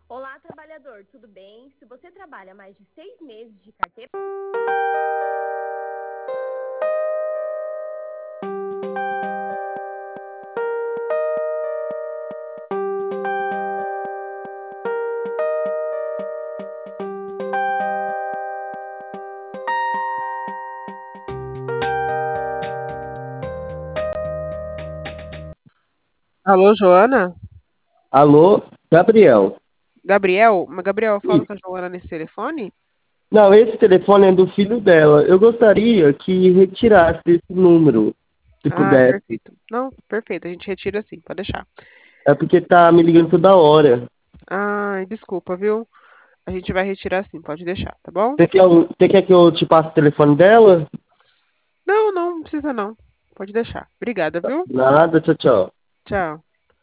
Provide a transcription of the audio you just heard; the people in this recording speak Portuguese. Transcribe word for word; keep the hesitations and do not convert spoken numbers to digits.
Olá, trabalhador, tudo bem? Se você trabalha mais de seis meses de carteira... Alô, Joana? Alô, Gabriel. Gabriel? Mas, Gabriel, eu falo Ih, com a Joana nesse telefone? Não, esse telefone é do filho dela. Eu gostaria que retirasse esse número, se Ah, pudesse. perfeito. Não, perfeito, a gente retira sim, pode deixar. É porque tá me ligando toda hora. Ai, desculpa, viu? A gente vai retirar sim, pode deixar, tá bom? Você quer, um- você quer que eu te passe o telefone dela? Não, não, não precisa não. Pode deixar. Obrigada, viu? Nada, tchau, tchau. Tchau.